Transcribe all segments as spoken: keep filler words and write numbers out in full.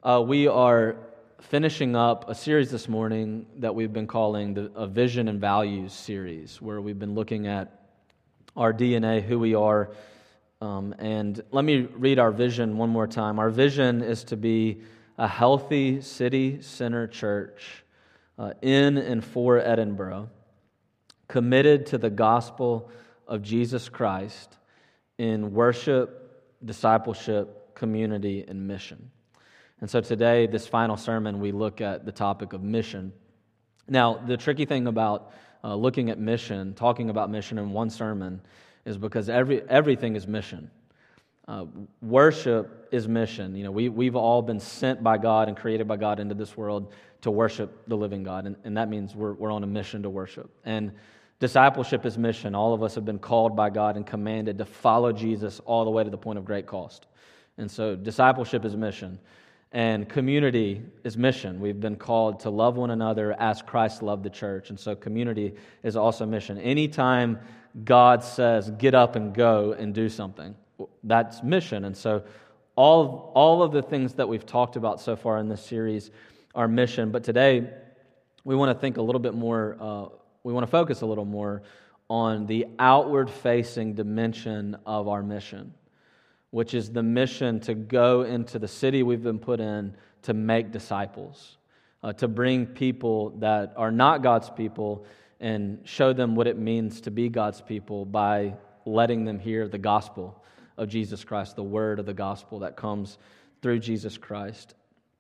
Uh, we are finishing up a series this morning that we've been calling the a Vision and Values series, where we've been looking at our D N A, who we are. Um, and let me read our vision one more time. Our vision is to be a healthy city center church uh, in and for Edinburgh, committed to the gospel of Jesus Christ in worship, discipleship, community, and mission. And so today, this final sermon, we look at the topic of mission. Now, the tricky thing about uh, looking at mission, talking about mission in one sermon, is because every everything is mission. Uh, worship is mission. You know, we, we've all been sent by God and created by God into this world to worship the living God, and, and that means we're, we're on a mission to worship. And discipleship is mission. All of us have been called by God and commanded to follow Jesus all the way to the point of great cost. And so discipleship is mission. And community is mission. We've been called to love one another as Christ loved the church. And so community is also mission. Anytime God says, get up and go and do something, that's mission. And so all, all of the things that we've talked about so far in this series are mission. But today, we want to think a little bit more, uh, we want to focus a little more on the outward-facing dimension of our mission, which is the mission to go into the city we've been put in to make disciples, uh, to bring people that are not God's people and show them what it means to be God's people by letting them hear the gospel of Jesus Christ, the word of the gospel that comes through Jesus Christ.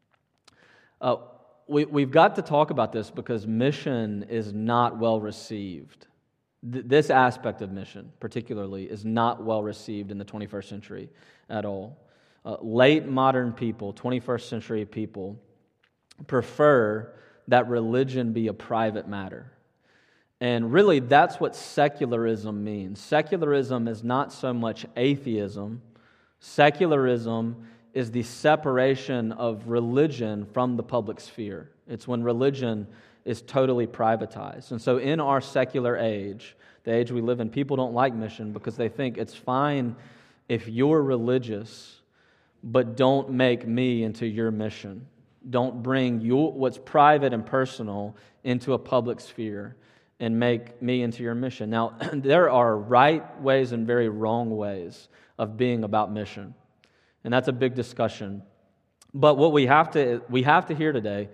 Uh, we, we've got to talk about this because mission is not well received. This aspect of mission, particularly, is not well received in the twenty-first century at all. Uh, late modern people, twenty-first century people, prefer that religion be a private matter. And really, that's what secularism means. Secularism is not so much atheism. Secularism is the separation of religion from the public sphere. It's when religion is totally privatized. And so in our secular age, the age we live in, people don't like mission because they think it's fine if you're religious, but don't make me into your mission. Don't bring your, what's private and personal into a public sphere and make me into your mission. Now, there are right ways and very wrong ways of being about mission. And that's a big discussion. But what we have to we have to hear today,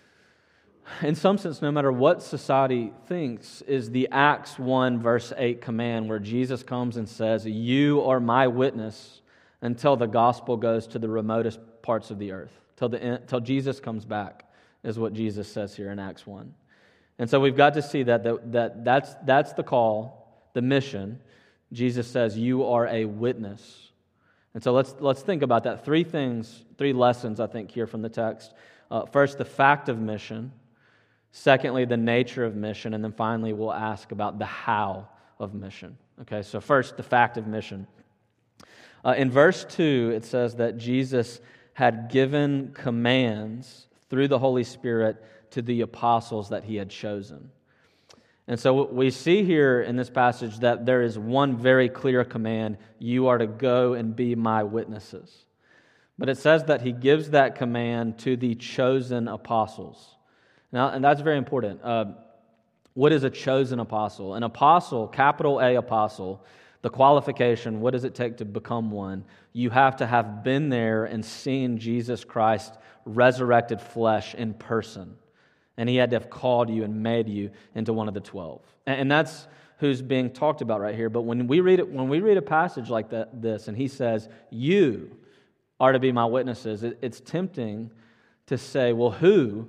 in some sense, no matter what society thinks, is the Acts one verse eight command where Jesus comes and says, you are my witness until the gospel goes to the remotest parts of the earth, till the till Jesus comes back, is what Jesus says here in Acts one. And so we've got to see that, that, that that's, that's the call, the mission. Jesus says, you are a witness. And so let's let's think about that. Three things, three lessons, I think, here from the text. Uh, first, the fact of mission. Secondly, the nature of mission. And then finally, we'll ask about the how of mission. Okay, so first, the fact of mission. Uh, in verse two, it says that Jesus had given commands through the Holy Spirit to the apostles that he had chosen. And so we see here in this passage that there is one very clear command: you are to go and be my witnesses. But it says that he gives that command to the chosen apostles. Now, and that's very important. Uh, what is a chosen apostle? An apostle, capital A apostle, the qualification, what does it take to become one? You have to have been there and seen Jesus Christ resurrected flesh in person. And he had to have called you and made you into one of the twelve. And that's who's being talked about right here. But when we read it, when we read a passage like that, this, and he says, you are to be my witnesses, it, it's tempting to say, well, who?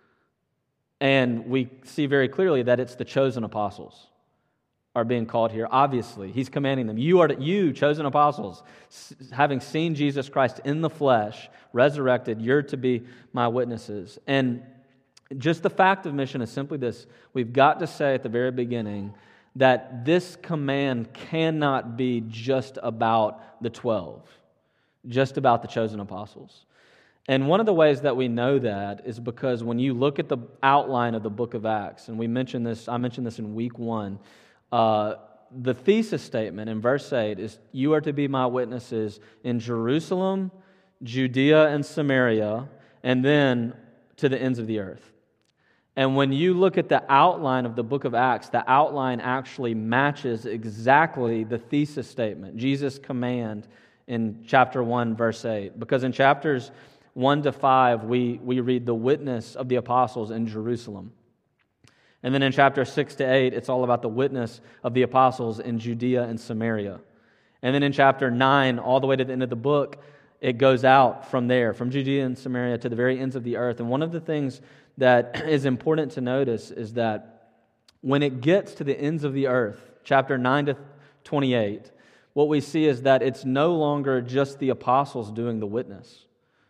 And we see very clearly that it's the chosen apostles are being called here. Obviously, he's commanding them. You are to, you, chosen apostles, having seen Jesus Christ in the flesh, resurrected, you're to be my witnesses. And just the fact of mission is simply this: we've got to say at the very beginning that this command cannot be just about the twelve, just about the chosen apostles. And one of the ways that we know that is because when you look at the outline of the book of Acts, and we mentioned this, I mentioned this in week one, uh, the thesis statement in verse eight is, you are to be my witnesses in Jerusalem, Judea and Samaria, and then to the ends of the earth. And when you look at the outline of the book of Acts, the outline actually matches exactly the thesis statement, Jesus' command in chapter one, verse eight. Because in chapters one to five, we, we read the witness of the apostles in Jerusalem. And then in chapter six to eight, it's all about the witness of the apostles in Judea and Samaria. And then in chapter nine, all the way to the end of the book, it goes out from there, from Judea and Samaria to the very ends of the earth. And one of the things that is important to notice is that when it gets to the ends of the earth, chapter nine to twenty-eight, what we see is that it's no longer just the apostles doing the witness.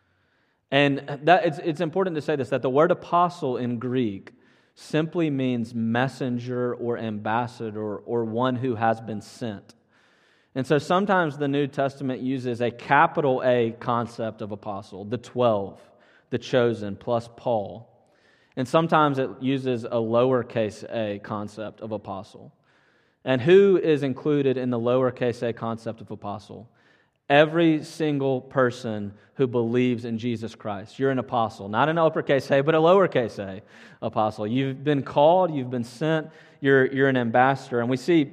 And that it's, it's important to say this, that the word apostle in Greek simply means messenger or ambassador or one who has been sent. And so sometimes the New Testament uses a capital A concept of apostle, the twelve, the chosen, plus Paul. And sometimes it uses a lowercase a concept of apostle. And who is included in the lowercase a concept of apostle? Every single person who believes in Jesus Christ. You're an apostle, not an uppercase A, but a lowercase a apostle. You've been called, you've been sent, you're, you're an ambassador. And we see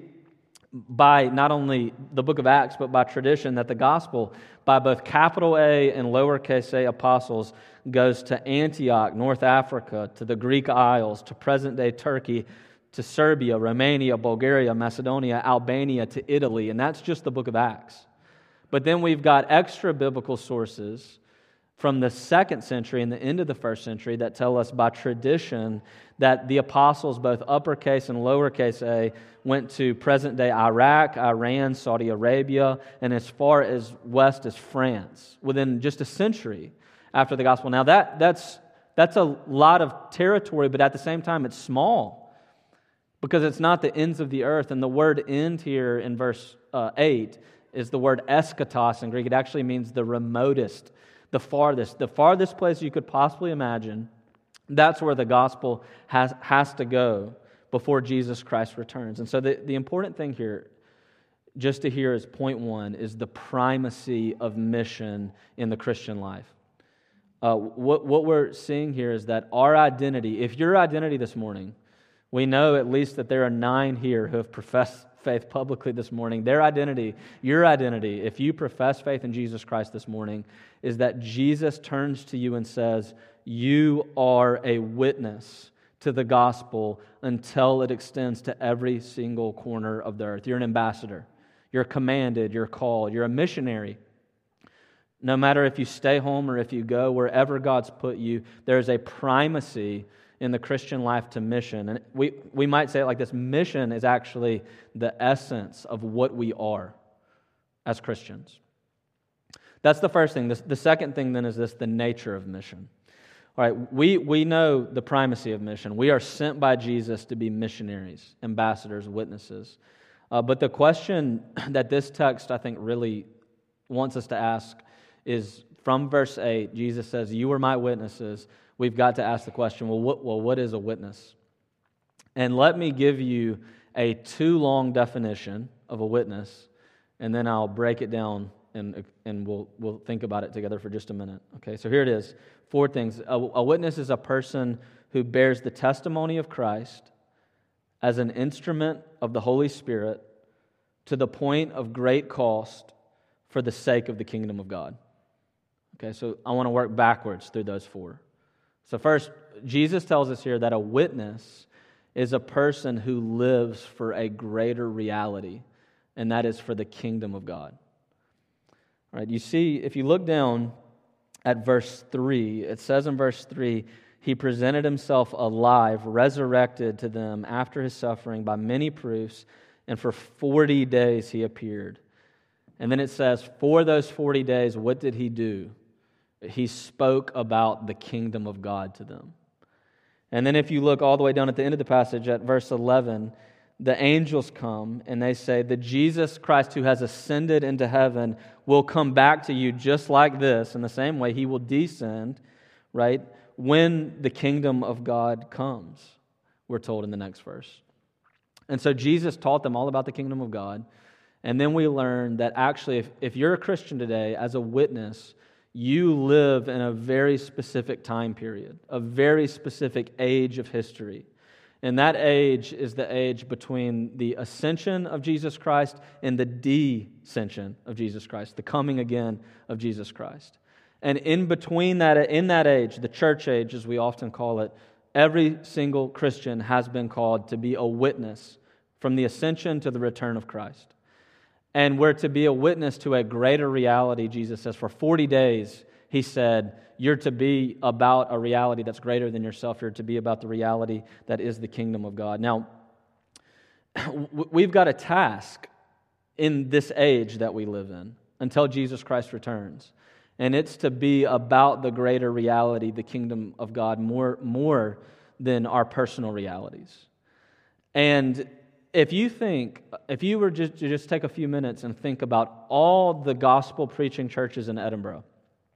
by not only the book of Acts, but by tradition, that the gospel, by both capital A and lowercase a apostles, goes to Antioch, North Africa, to the Greek Isles, to present-day Turkey, to Serbia, Romania, Bulgaria, Macedonia, Albania, to Italy. And that's just the book of Acts. But then we've got extra biblical sources from the second century and the end of the first century that tell us by tradition that the apostles, both uppercase and lowercase a, went to present-day Iraq, Iran, Saudi Arabia, and as far as west as France within just a century after the gospel. Now that that's that's a lot of territory, but at the same time it's small because it's not the ends of the earth. And the word "end" here in verse uh, eight is the word eschatos in Greek. It actually means the remotest, the farthest, the farthest place you could possibly imagine. That's where the gospel has, has to go before Jesus Christ returns. And so the, the important thing here, just to hear is point one, is the primacy of mission in the Christian life. Uh, what, what we're seeing here is that our identity, if your identity this morning, we know at least that there are nine here who have professed faith publicly this morning. Their identity, your identity, if you profess faith in Jesus Christ this morning, is that Jesus turns to you and says, you are a witness to the gospel until it extends to every single corner of the earth. You're an ambassador. You're commanded. You're called. You're a missionary. No matter if you stay home or if you go, wherever God's put you, there's a primacy in the Christian life to mission. And we, we might say it like this: mission is actually the essence of what we are as Christians. That's the first thing. The, the second thing then is this, the nature of mission. All right, we, we know the primacy of mission. We are sent by Jesus to be missionaries, ambassadors, witnesses. Uh, but the question that this text, I think, really wants us to ask is, from verse eight, Jesus says, you are my witnesses. We've got to ask the question, well, what, well, what is a witness? And let me give you a too long definition of a witness, and then I'll break it down and, and we'll, we'll think about it together for just a minute. Okay, so here it is. Four things. A, a witness is a person who bears the testimony of Christ as an instrument of the Holy Spirit to the point of great cost for the sake of the kingdom of God. Okay, so I want to work backwards through those four. So first, Jesus tells us here that a witness is a person who lives for a greater reality, and that is for the kingdom of God. All right, you see, if you look down at verse three, it says in verse three, he presented himself alive, resurrected to them after his suffering by many proofs, and for forty days he appeared. And then it says, for those forty days, what did he do? He spoke about the kingdom of God to them. And then if you look all the way down at the end of the passage at verse eleven, the angels come and they say, the Jesus Christ who has ascended into heaven will come back to you just like this. In the same way, he will descend, right, when the kingdom of God comes, we're told in the next verse. And so Jesus taught them all about the kingdom of God. And then we learn that actually, if, if you're a Christian today, as a witness, you live in a very specific time period, a very specific age of history. And that age is the age between the ascension of Jesus Christ and the descension of Jesus Christ, the coming again of Jesus Christ. And in between that, in that age, the church age, as we often call it, every single Christian has been called to be a witness from the ascension to the return of Christ. And we're to be a witness to a greater reality, Jesus says. For forty days, He said, you're to be about a reality that's greater than yourself. You're to be about the reality that is the kingdom of God. Now, we've got a task in this age that we live in until Jesus Christ returns. And it's to be about the greater reality, the kingdom of God, more, more than our personal realities. And if you think, if you were just to just take a few minutes and think about all the gospel preaching churches in Edinburgh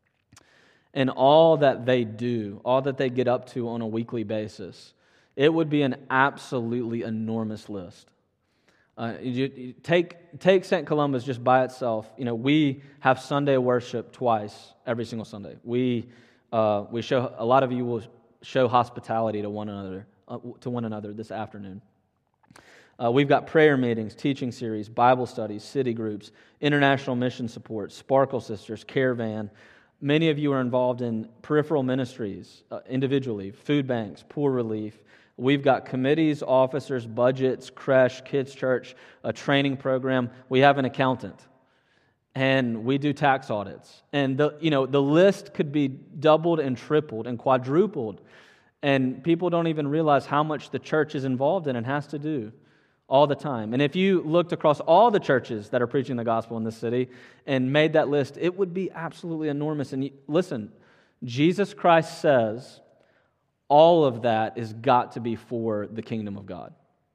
and all that they do, all that they get up to on a weekly basis, it would be an absolutely enormous list. Uh, you, you take take Saint Columba's just by itself. You know, we have Sunday worship twice every single Sunday. We uh, we show a lot of you will show hospitality to one another uh, to one another this afternoon. Uh, we've got prayer meetings, teaching series, Bible studies, city groups, international mission support, Sparkle Sisters, Caravan. Many of you are involved in peripheral ministries uh, individually, food banks, poor relief. We've got committees, officers, budgets, creche, kids' church, a training program. We have an accountant, and we do tax audits. And the you know the list could be doubled and tripled and quadrupled, and people don't even realize how much the church is involved in and has to do all the time. And if you looked across all the churches that are preaching the gospel in this city and made that list, it would be absolutely enormous. And you, listen, Jesus Christ says all of that has got to be for the kingdom of God.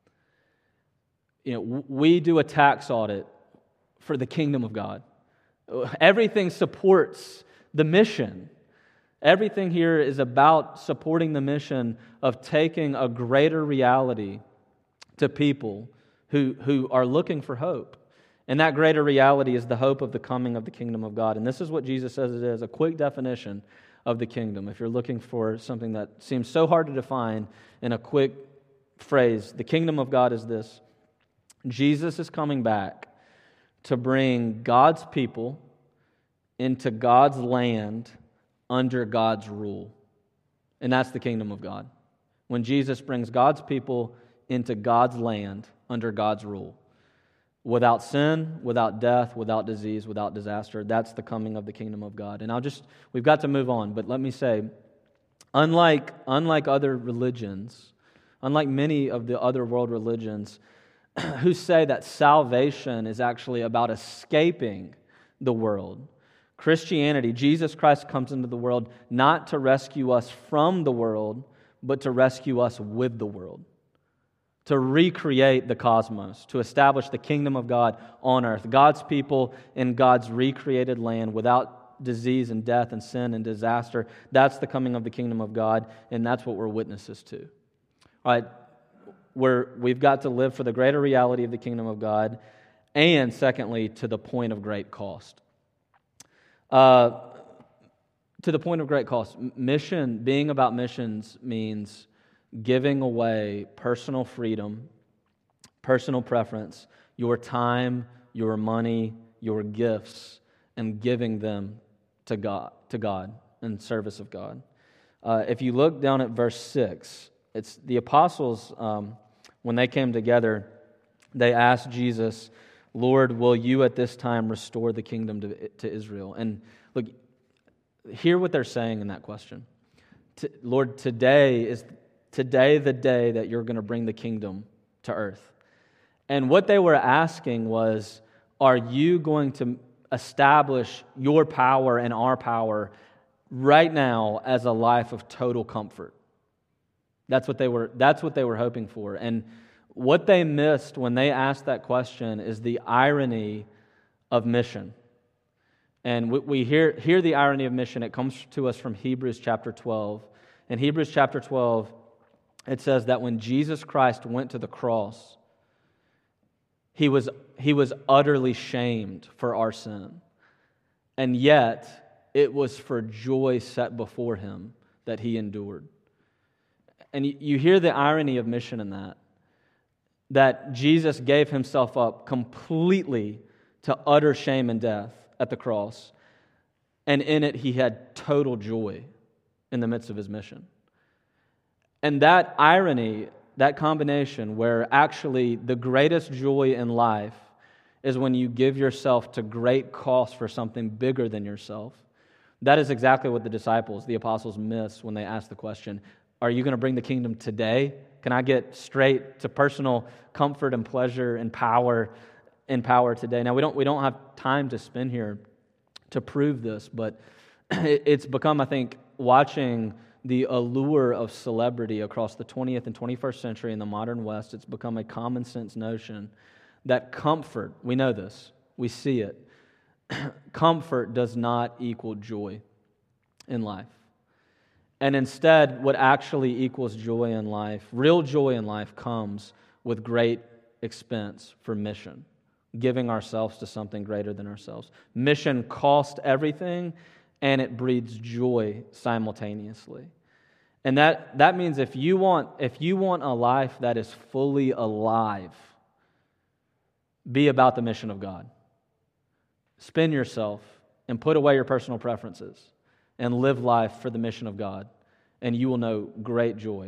You know, we do a tax audit for the kingdom of God. Everything supports the mission. Everything here is about supporting the mission of taking a greater reality to people who, who are looking for hope. And that greater reality is the hope of the coming of the kingdom of God. And this is what Jesus says it is, a quick definition of the kingdom. If you're looking for something that seems so hard to define in a quick phrase, the kingdom of God is this: Jesus is coming back to bring God's people into God's land under God's rule. And that's the kingdom of God. When Jesus brings God's people into God's land under God's rule. Without sin, without death, without disease, without disaster. That's the coming of the kingdom of God. And I'll just, we've got to move on, but let me say, unlike, unlike other religions, unlike many of the other world religions who say that salvation is actually about escaping the world, Christianity, Jesus Christ comes into the world not to rescue us from the world, but to rescue us with the world. To recreate the cosmos, to establish the kingdom of God on earth. God's people in God's recreated land without disease and death and sin and disaster. That's the coming of the kingdom of God, and that's what we're witnesses to. All right, we're, we've got to live for the greater reality of the kingdom of God, and secondly, to the point of great cost. Uh, to the point of great cost. Mission, being about missions means giving away personal freedom, personal preference, your time, your money, your gifts, and giving them to God, to God, in service of God. Uh, if you look down at verse six, it's the apostles, um, when they came together, they asked Jesus, Lord, will you at this time restore the kingdom to, to Israel? And look, hear what they're saying in that question. T- Lord, today is Today, the day that you're going to bring the kingdom to earth. And what they were asking was, are you going to establish your power and our power right now as a life of total comfort? That's what they were, that's what they were hoping for. And what they missed when they asked that question is the irony of mission. And we, we hear, hear the irony of mission. It comes to us from Hebrews chapter twelve. In Hebrews chapter twelve, it says that when Jesus Christ went to the cross, he was, he was utterly shamed for our sin. And yet, it was for joy set before him that he endured. And you hear the irony of mission in that, that Jesus gave himself up completely to utter shame and death at the cross, and in it he had total joy in the midst of his mission. And that irony, that combination where actually the greatest joy in life is when you give yourself to great cost for something bigger than yourself. That is exactly what the disciples, the apostles, miss when they ask the question, are you going to bring the kingdom today? Can I get straight to personal comfort and pleasure and power and power today? Now, we don't we don't have time to spend here to prove this, but it's become, I think, watching the allure of celebrity across the twentieth and twenty-first century in the modern West, it's become a common sense notion that comfort, we know this, we see it, comfort does not equal joy in life. And instead, what actually equals joy in life, real joy in life, comes with great expense for mission, giving ourselves to something greater than ourselves. Mission costs everything, and it breeds joy simultaneously. And that, that means if you want, if you want a life that is fully alive, be about the mission of God. Spend yourself and put away your personal preferences and live life for the mission of God, and you will know great joy.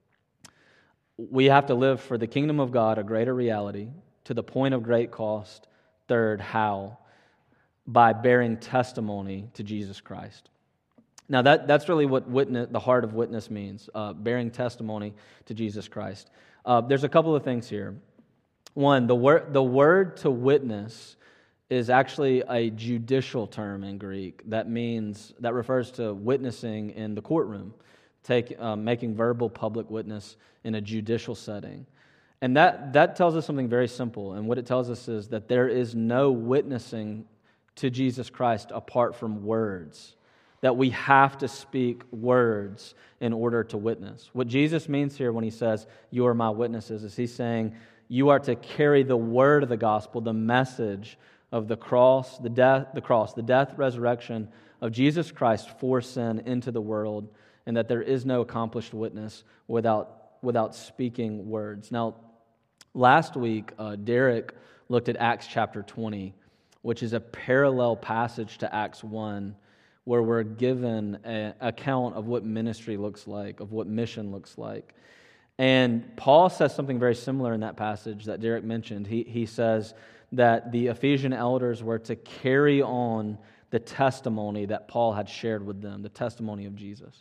We have to live for the kingdom of God, a greater reality, to the point of great cost. Third, how? By bearing testimony to Jesus Christ. Now, that, that's really what witness, the heart of witness means, uh, bearing testimony to Jesus Christ. Uh, there's a couple of things here. One, the word, the word to witness is actually a judicial term in Greek that means, that refers to witnessing in the courtroom, take, uh, making verbal public witness in a judicial setting. And that, that tells us something very simple, and what it tells us is that there is no witnessing to Jesus Christ apart from words, that we have to speak words in order to witness. What Jesus means here when he says, you are my witnesses, is he's saying you are to carry the word of the gospel, the message of the cross, the death, the cross, the death, resurrection of Jesus Christ for sin into the world, and that there is no accomplished witness without without speaking words. Now, last week, uh, Derek looked at Acts chapter twenty, which is a parallel passage to Acts one, where we're given an account of what ministry looks like, of what mission looks like. And Paul says something very similar in that passage that Derek mentioned. He, he says that the Ephesian elders were to carry on the testimony that Paul had shared with them, the testimony of Jesus.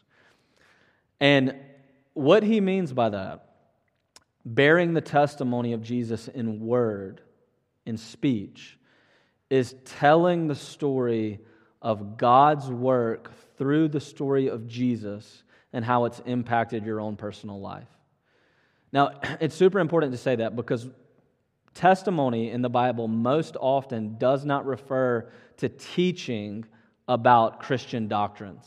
And what he means by that, bearing the testimony of Jesus in word, in speech, is telling the story of God's work through the story of Jesus and how it's impacted your own personal life. Now, it's super important to say that because testimony in the Bible most often does not refer to teaching about Christian doctrines.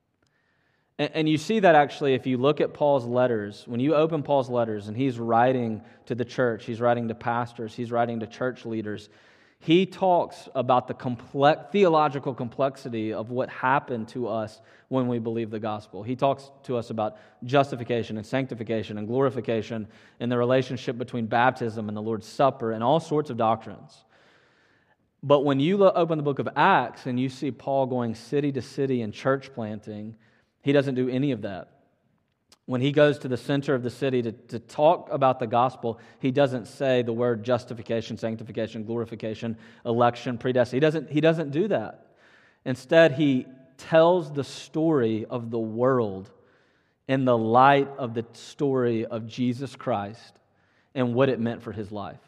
And you see that actually if you look at Paul's letters. When you open Paul's letters and he's writing to the church, he's writing to pastors, he's writing to church leaders, he talks about the complex, theological complexity of what happened to us when we believe the gospel. He talks to us about justification and sanctification and glorification and the relationship between baptism and the Lord's Supper and all sorts of doctrines. But when you open the book of Acts and you see Paul going city to city and church planting, he doesn't do any of that. When he goes to the center of the city to, to talk about the gospel, he doesn't say the word justification, sanctification, glorification, election, predestination. He doesn't, he doesn't do that. Instead, he tells the story of the world in the light of the story of Jesus Christ and what it meant for his life.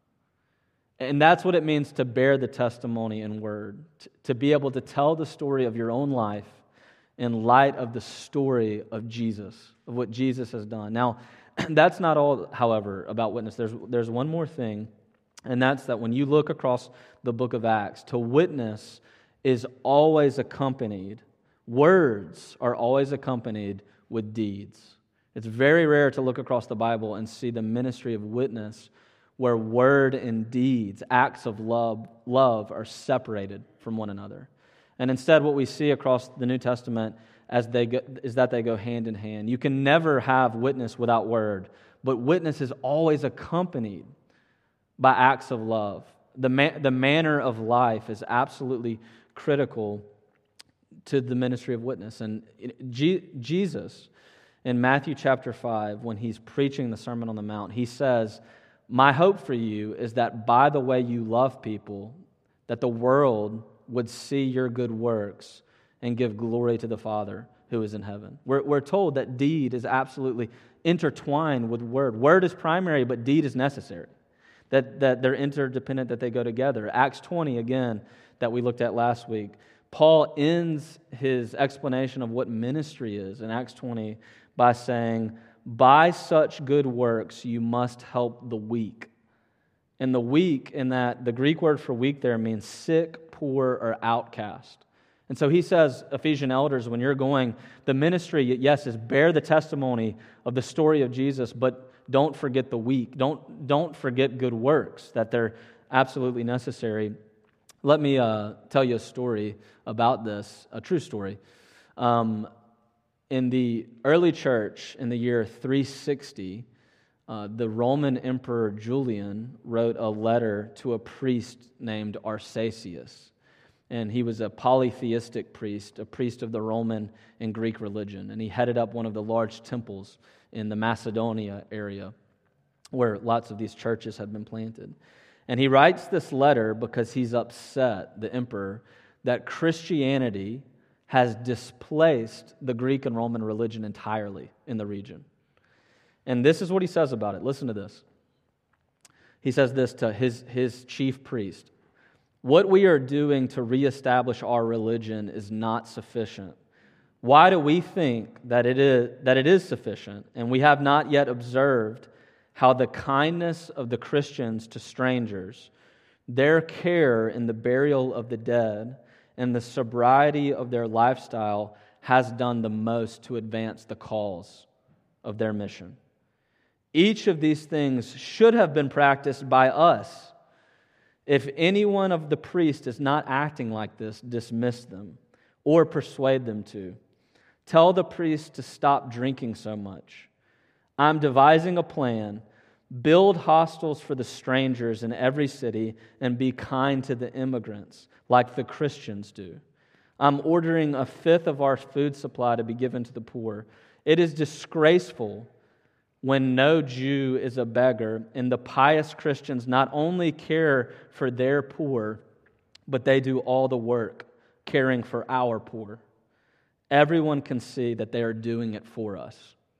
And that's what it means to bear the testimony in word, to, to be able to tell the story of your own life in light of the story of Jesus, of what Jesus has done. Now, that's not all, however, about witness. There's, there's one more thing, and that's that when you look across the book of Acts, to witness is always accompanied, words are always accompanied with deeds. It's very rare to look across the Bible and see the ministry of witness where word and deeds, acts of love, love are separated from one another. And instead, what we see across the New Testament as they go, is that they go hand in hand. You can never have witness without word, but witness is always accompanied by acts of love. The, ma- the manner of life is absolutely critical to the ministry of witness. And G- Jesus, in Matthew chapter five, when he's preaching the Sermon on the Mount, he says, "My hope for you is that by the way you love people, that the world would see your good works and give glory to the Father who is in heaven." We're, we're told that deed is absolutely intertwined with word. Word is primary, but deed is necessary. That, that they're interdependent, that they go together. Acts twenty, again, that we looked at last week, Paul ends his explanation of what ministry is in Acts twenty by saying, "By such good works you must help the weak." And the weak, in that the Greek word for weak there means sick, poor, or outcast. And so he says, Ephesian elders, when you're going, the ministry, yes, is bear the testimony of the story of Jesus, but don't forget the weak. Don't, don't forget good works, that they're absolutely necessary. Let me uh, tell you a story about this, a true story. Um, in the early church, in the year three sixty, uh, the Roman Emperor Julian wrote a letter to a priest named Arsacius. And he was a polytheistic priest, a priest of the Roman and Greek religion. And he headed up one of the large temples in the Macedonia area where lots of these churches had been planted. And he writes this letter because he's upset, the emperor, that Christianity has displaced the Greek and Roman religion entirely in the region. And this is what he says about it. Listen to this. He says this to his, his chief priest. "What we are doing to reestablish our religion is not sufficient. Why do we think that it is that it is sufficient? And we have not yet observed how the kindness of the Christians to strangers, their care in the burial of the dead, and the sobriety of their lifestyle has done the most to advance the cause of their mission. Each of these things should have been practiced by us. If any one of the priests is not acting like this, dismiss them or persuade them to. Tell the priests to stop drinking so much. I'm devising a plan. Build hostels for the strangers in every city and be kind to the immigrants like the Christians do. I'm ordering a fifth of our food supply to be given to the poor. It is disgraceful when no Jew is a beggar, and the pious Christians not only care for their poor, but they do all the work, caring for our poor. Everyone can see that they are doing it for us."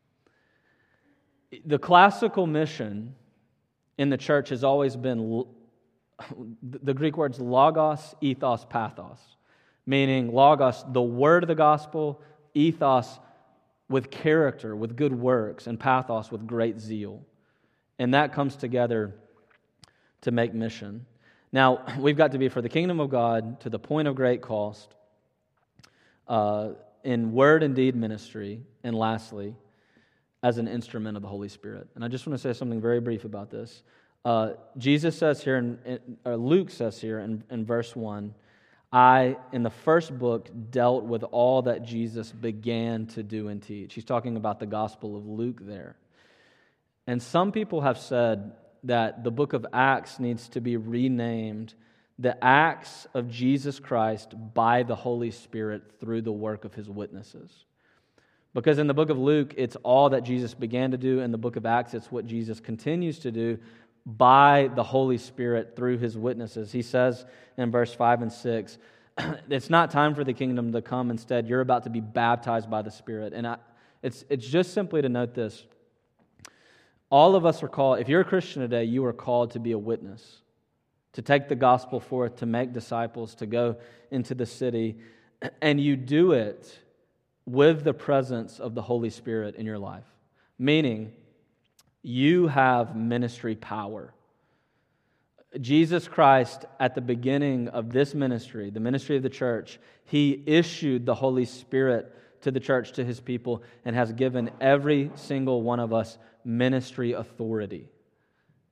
The classical mission in the church has always been the Greek words logos, ethos, pathos, meaning logos, the word of the gospel, ethos, with character, with good works, and pathos with great zeal. And that comes together to make mission. Now, we've got to be for the kingdom of God to the point of great cost, uh, in word and deed ministry, and lastly, as an instrument of the Holy Spirit. And I just want to say something very brief about this. Uh, Jesus says here, in, or Luke says here in, in verse one, I, in the first book, dealt with all that Jesus began to do and teach. He's talking about the Gospel of Luke there. And some people have said that the book of Acts needs to be renamed the Acts of Jesus Christ by the Holy Spirit through the work of His witnesses. Because in the book of Luke, it's all that Jesus began to do. In the book of Acts, it's what Jesus continues to do by the Holy Spirit through His witnesses. He says in verse five and six, it's not time for the kingdom to come. Instead, you're about to be baptized by the Spirit. And I, it's, it's just simply to note this. All of us are called, if you're a Christian today, you are called to be a witness, to take the gospel forth, to make disciples, to go into the city. And you do it with the presence of the Holy Spirit in your life. Meaning, you have ministry power. Jesus Christ, at the beginning of this ministry, the ministry of the church, He issued the Holy Spirit to the church, to His people, and has given every single one of us ministry authority.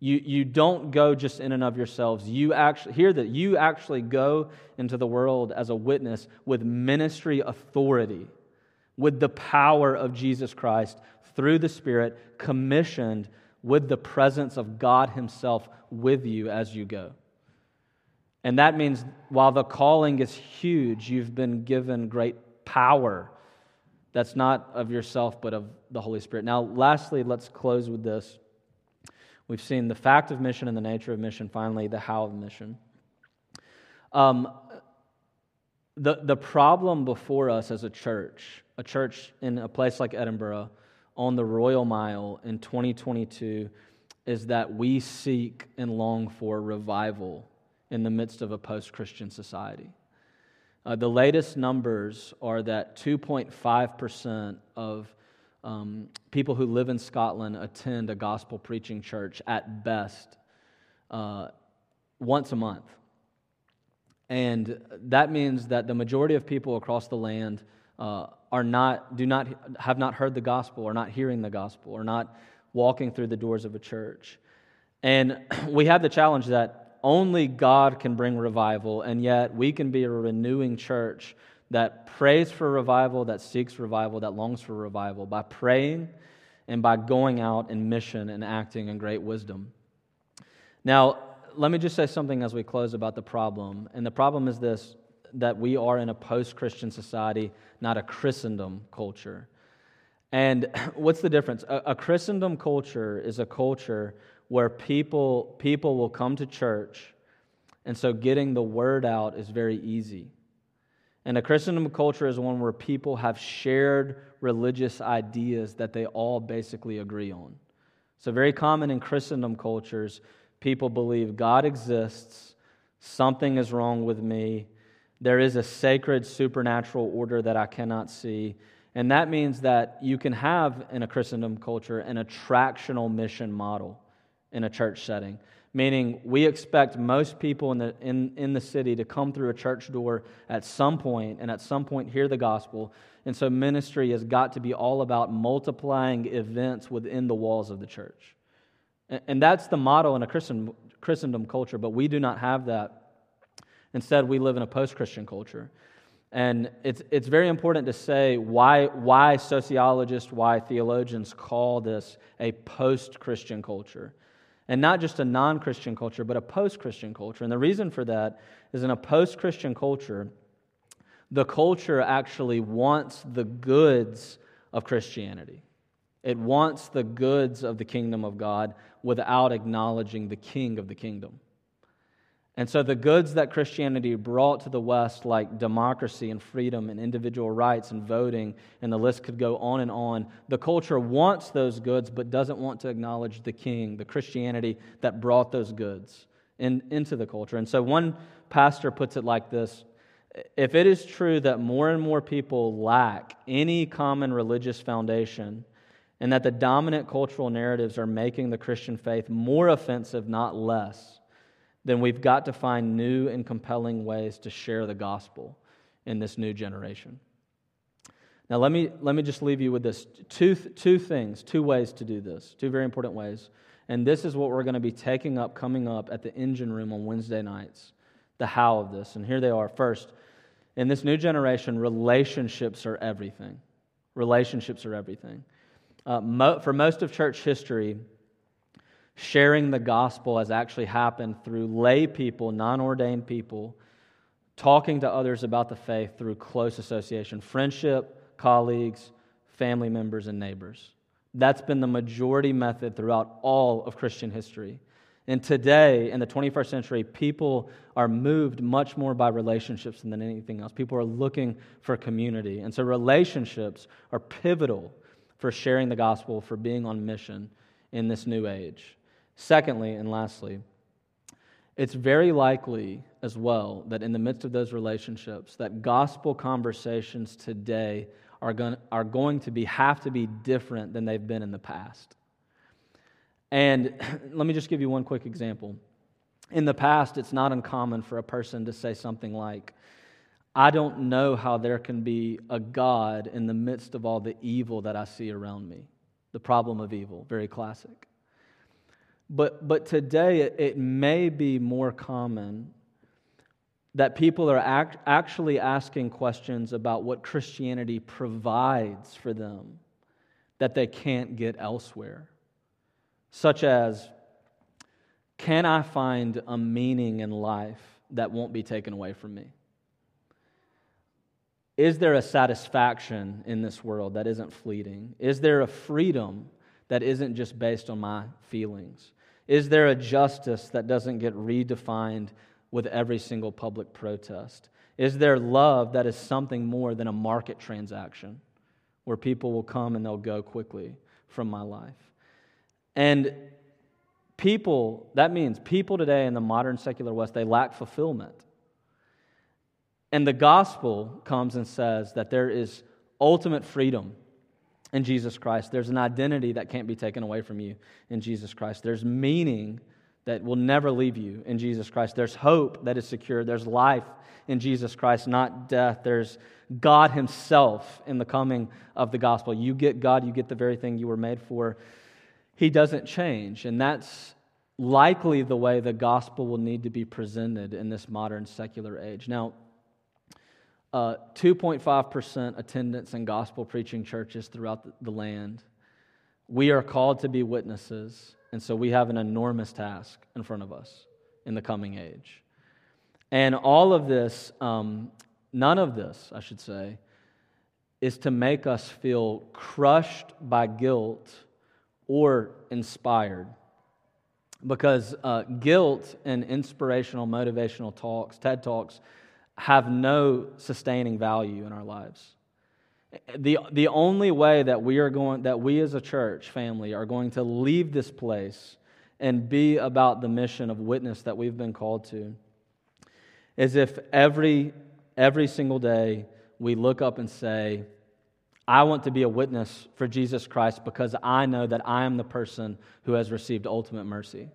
You, you don't go just in and of yourselves. You actually hear that you actually go into the world as a witness with ministry authority, with the power of Jesus Christ through the Spirit, commissioned with the presence of God Himself with you as you go. And that means while the calling is huge, you've been given great power that's not of yourself but of the Holy Spirit. Now, lastly, let's close with this. We've seen the fact of mission and the nature of mission. Finally, the how of mission. Um, the, the problem before us as a church, a church in a place like Edinburgh, on the Royal Mile in twenty twenty-two, is that we seek and long for revival in the midst of a post-Christian society. Uh, the latest numbers are that two point five percent of Um, people who live in Scotland attend a gospel preaching church at best uh, once a month. And that means that the majority of people across the land uh, are not, do not, have not heard the gospel, are not hearing the gospel, are not walking through the doors of a church. And we have the challenge that only God can bring revival, and yet we can be a renewing church that prays for revival, that seeks revival, that longs for revival by praying and by going out in mission and acting in great wisdom. Now, let me just say something as we close about the problem. And the problem is this, that we are in a post-Christian society, not a Christendom culture. And what's the difference? A, a Christendom culture is a culture where people, people will come to church, and so getting the word out is very easy. And a Christendom culture is one where people have shared religious ideas that they all basically agree on. So very common in Christendom cultures, people believe God exists, something is wrong with me, there is a sacred supernatural order that I cannot see. And that means that you can have, in a Christendom culture, an attractional mission model in a church setting. Meaning, we expect most people in the in, in the city to come through a church door at some point, and at some point hear the gospel. And so ministry has got to be all about multiplying events within the walls of the church. And, and that's the model in a Christian, Christendom culture, but we do not have that. Instead, we live in a post-Christian culture. And it's it's very important to say why why sociologists, why theologians call this a post-Christian culture. And not just a non-Christian culture, but a post-Christian culture. And the reason for that is in a post-Christian culture, the culture actually wants the goods of Christianity. It wants the goods of the kingdom of God without acknowledging the king of the kingdom. And so the goods that Christianity brought to the West, like democracy and freedom and individual rights and voting, and the list could go on and on, the culture wants those goods but doesn't want to acknowledge the king, the Christianity that brought those goods in, into the culture. And so one pastor puts it like this: if it is true that more and more people lack any common religious foundation, and that the dominant cultural narratives are making the Christian faith more offensive, not less, then we've got to find new and compelling ways to share the gospel in this new generation. Now, let me let me just leave you with this. Two, two things, two ways to do this, two very important ways. And this is what we're going to be taking up, coming up at the Engine Room on Wednesday nights, the how of this. And here they are. First, in this new generation, relationships are everything. Relationships are everything. Uh, mo- for most of church history, sharing the gospel has actually happened through lay people, non-ordained people, talking to others about the faith through close association, friendship, colleagues, family members, and neighbors. That's been the majority method throughout all of Christian history. And today, in the twenty-first century, people are moved much more by relationships than anything else. People are looking for community. And so relationships are pivotal for sharing the gospel, for being on mission in this new age. Secondly, and lastly, it's very likely as well that in the midst of those relationships, that gospel conversations today are going, are going to be have to be different than they've been in the past. And let me just give you one quick example. In the past, it's not uncommon for a person to say something like, I don't know how there can be a God in the midst of all the evil that I see around me. The problem of evil, very classic. But, but today it, it may be more common that people are act, actually asking questions about what Christianity provides for them that they can't get elsewhere. Such as, can I find a meaning in life that won't be taken away from me? Is there a satisfaction in this world that isn't fleeting? Is there a freedom that isn't just based on my feelings? Is there a justice that doesn't get redefined with every single public protest? Is there love that is something more than a market transaction where people will come and they'll go quickly from my life? And people, that means people today in the modern secular West, they lack fulfillment. And the gospel comes and says that there is ultimate freedom in Jesus Christ. There's an identity that can't be taken away from you in Jesus Christ. There's meaning that will never leave you in Jesus Christ. There's hope that is secure. There's life in Jesus Christ, not death. There's God Himself in the coming of the gospel. You get God, you get the very thing you were made for. He doesn't change, and that's likely the way the gospel will need to be presented in this modern secular age. Now, uh, two point five percent attendance in gospel preaching churches throughout the, the land. We are called to be witnesses, and so we have an enormous task in front of us in the coming age. And all of this, um, none of this, I should say, is to make us feel crushed by guilt or inspired. Because uh, guilt and inspirational, motivational talks, TED Talks, have no sustaining value in our lives. The, the only way that we are going, that we as a church family are going to leave this place and be about the mission of witness that we've been called to is if every, every single day we look up and say, I want to be a witness for Jesus Christ because I know that I am the person who has received ultimate mercy.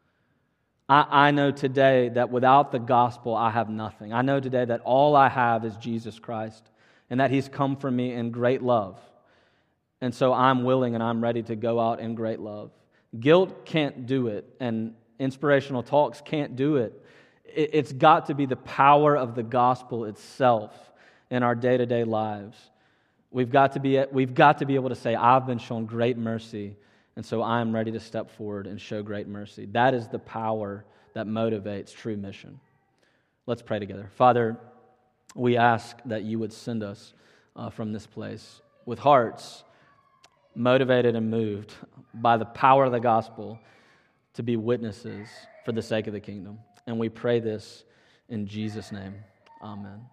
I, I know today that without the gospel, I have nothing. I know today that all I have is Jesus Christ and that He's come for me in great love. And so I'm willing and I'm ready to go out in great love. Guilt can't do it, and inspirational talks can't do it. it it's got to be the power of the gospel itself in our day-to-day lives. We've got to be we've got to be able to say, I've been shown great mercy, and so I'm ready to step forward and show great mercy. That is the power that motivates true mission. Let's pray together. Father, we ask that you would send us uh, from this place with hearts motivated and moved by the power of the gospel to be witnesses for the sake of the kingdom. And we pray this in Jesus' name. Amen.